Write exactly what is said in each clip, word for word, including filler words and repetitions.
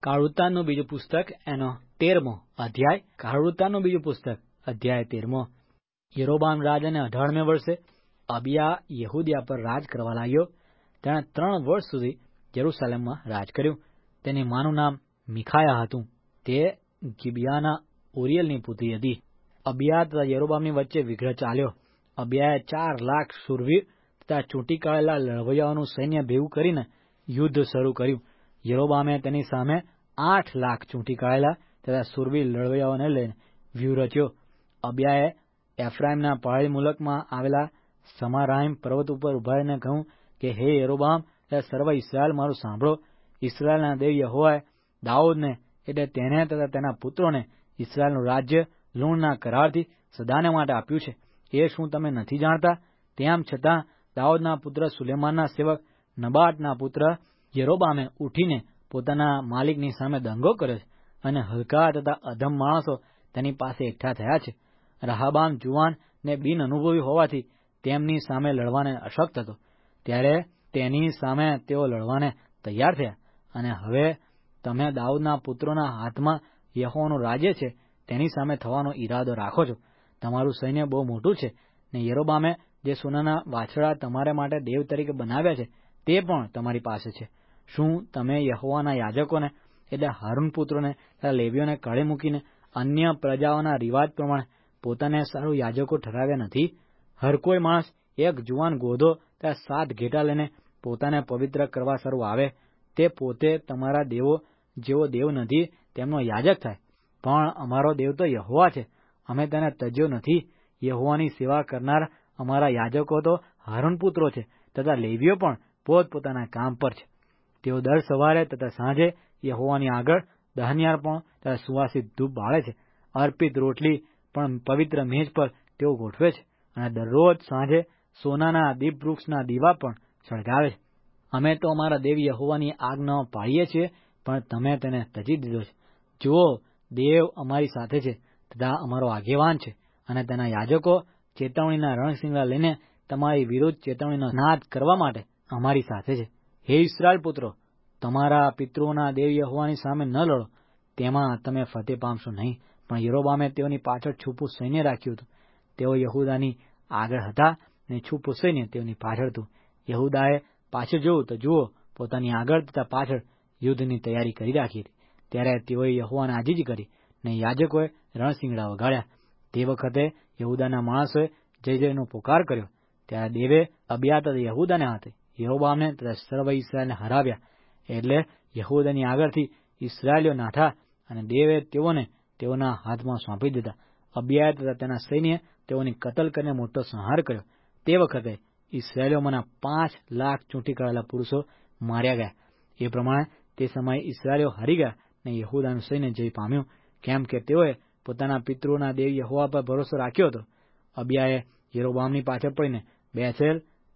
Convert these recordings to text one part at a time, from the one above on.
કાળવૃત્તાંતનું બીજું પુસ્તક એનો તેરમો અધ્યાય. કાળવૃત્તાંતનું બીજું પુસ્તક અધ્યાય તેરમો. યરોબામ રાજાને અઢારમે વર્ષે અબિયા યહૂદિયા પર રાજ કરવા લાગ્યો. તેણે ત્રણ વર્ષ સુધી જેરૂસલેમમાં રાજ કર્યું. તેની માનું નામ મિખાયા હતું. તે ગિબિયાના ઓરિયલની પુત્રી હતી. અબિયા તથા યરોબામની વચ્ચે વિગ્રહ ચાલ્યો. અબિયાએ ચાર લાખ શૂરવીર તથા ચૂંટી કાઢેલા લડવૈયાઓનું સૈન્ય ભેગું કરીને યુદ્ધ શરૂ કર્યું. યરોબામે તેની સામે આઠ લાખ ચૂંટી કાઢેલા તથા શૂરવીર લડવૈયાઓને લઈને વ્યૂહ રચ્યો. અબિયાએ એફ્રાઈમના પહાડી મુલકમાં આવેલા સમારાઈમ પર્વત ઉપર ઉભા રહીને કહ્યું કે હે યરોબામ તથા સર્વ ઇસ્રાયેલ, મારું સાંભળો. ઇસ્રાયેલના દેવ યહોવાએ દાઉદને એટલે તેને તથા તેના પુત્રોને ઇસ્રાયેલનું રાજ્ય લૂણના કરારથી સદાને માટે આપ્યું છે. એ શું તમે નથી જાણતા? તેમ છતાં દાઉદના પુત્ર સુલેમાનના સેવક નબાટના પુત્ર યરોબામે ઉઠીને પોતાના માલિકની સામે દંગો કર્યો છે, અને હલકા તથા અધમ માણસો તેની પાસે એકઠા થયા છે. રહબામ જુવાન ને બિન અનુભવી હોવાથી તેમની સામે લડવાને અશક્ત હતો. ત્યારે તેની સામે તેઓ લડવાને તૈયાર થયા. અને હવે તમે દાઉદના પુત્રોના હાથમાં યહોવાનું રાજ્ય છે તેની સામે થવાનો ઈરાદો રાખો છો. તમારું સૈન્ય બહુ મોટું છે, ને યરોબામે જે સોનાના વાછરડા તમારે માટે દેવ તરીકે બનાવ્યા છે તે પણ તમારી પાસે છે. શું તમે યહોવાના યાજકોને એટલે હારૂન પુત્રોને તથા લેવીઓને કાઢી મૂકીને અન્ય પ્રજાઓના રિવાજ પ્રમાણે પોતાને સારું યાજકો ઠરાવ્યા નથી? હર કોઈ માણસ એક જુવાન ગોધો તથા સાત ઘેટા લઈને પોતાને પવિત્ર કરવા સારું આવે, તે પોતે તમારા દેવો જેવો દેવ નથી તેમનો યાજક થાય. પણ અમારો દેવ તો યહોવા છે, અમે તેને તજ્યો નથી. યહોવાની સેવા કરનાર અમારા યાજકો તો હારૂન પુત્રો છે, તથા લેવીઓ પણ પોતપોતાના કામ પર છે. તેઓ દર સવારે તથા સાંજે યહોવાની આગળ દહનયાર્પણ તથા સુવાસિત ધૂપ બાળે છે. અર્પિત રોટલી પણ પવિત્ર મેજ પર તેઓ ગોઠવે છે, અને દરરોજ સાંજે સોનાના દીપવૃક્ષના દીવા પણ સળગાવે છે. અમે તો અમારા દેવ યહોવાની આજ્ઞાઓ પાળીએ છીએ, પણ તમે તેને તજી દીધો છે. જુઓ, દેવ અમારી સાથે છે તથા અમારો આગેવાન છે, અને તેના યાજકો ચેતવણીના રણશીંગડા લઈને તમારી વિરુદ્ધ ચેતવણીનો નાદ કરવા માટે અમારી સાથે છે. હે ઇસ્રાયેલ પુત્રો, તમારા પિતૃઓના દેવ યહોવાની સામે ન લડો, તેમાં તમે ફતેહ પામશો નહીં. પણ યરોબામે તેઓની પાછળ છૂપું સૈન્ય રાખ્યું હતું. તેઓ યહૂદાની આગળ હતા, ને છૂપું સૈન્ય તેઓની પાછળ હતું. યહૂદાએ પાછળ જોયું તો જુઓ, પોતાની આગળ તથા પાછળ યુદ્ધની તૈયારી કરી રાખી હતી. ત્યારે તેઓએ યહોવાને આજીજી કરી, ને યાજકોએ રણશીંગડા વગાડ્યા. તે વખતે યહૂદાના માણસોએ જય જયનો પોકાર કર્યો. ત્યારે દેવે અબિયા તથા યહૂદાને હાથે યરોબામને તથા સર્વ ઇસ્રાયેલને હરાવ્યા. એટલે યહૂદાની આગળથી ઇસ્રાયેલીઓ નાઠા, અને દેવે તેઓને તેઓના હાથમાં સોંપી દીધા. અબિયાએ તથા તેના સૈન્યએ તેઓની કતલ કરીને મોટો સંહાર કર્યો. તે વખતે ઇસ્રાયેલીઓમાંના પાંચ લાખ ચૂંટી કાઢેલા પુરુષો માર્યા ગયા. એ પ્રમાણે તે સમયે ઇસ્રાયેલીઓ હારી ગયા, ને યહૂદાનું સૈન્ય જય પામ્યું, કેમ કે તેઓએ પોતાના પિતૃઓના દેવ યહોવા પર ભરોસો રાખ્યો હતો. અબિયાએ યરોબામની પાછળ પડીને બેસેલ,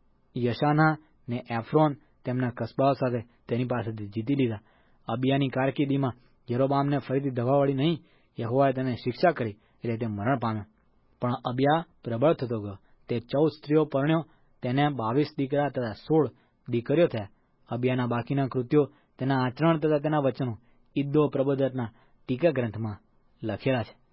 યશાના ને એફ્રોન તેમના કસ્બાઓ સાથે તેની પાસેથી જીતી લીધા. અબિયાની કારકિર્દીમાં યરોબામને ફરીથી ધવાવડી નહીં. યહોવાએ તેને શિક્ષા કરી, એટલે તે મરણ પામ્યો. પણ અબિયા પ્રબળ થતો ગયો. તે ચૌદ સ્ત્રીઓ પરણ્યો. તેને બાવીસ દીકરા તથા સોળ દીકરીઓ થયા. અબિયાના બાકીના કૃત્યો, તેના આચરણ તથા તેના વચનો ઇદ્દો પ્રબોધકના ટીકા ગ્રંથમાં લખેલા છે.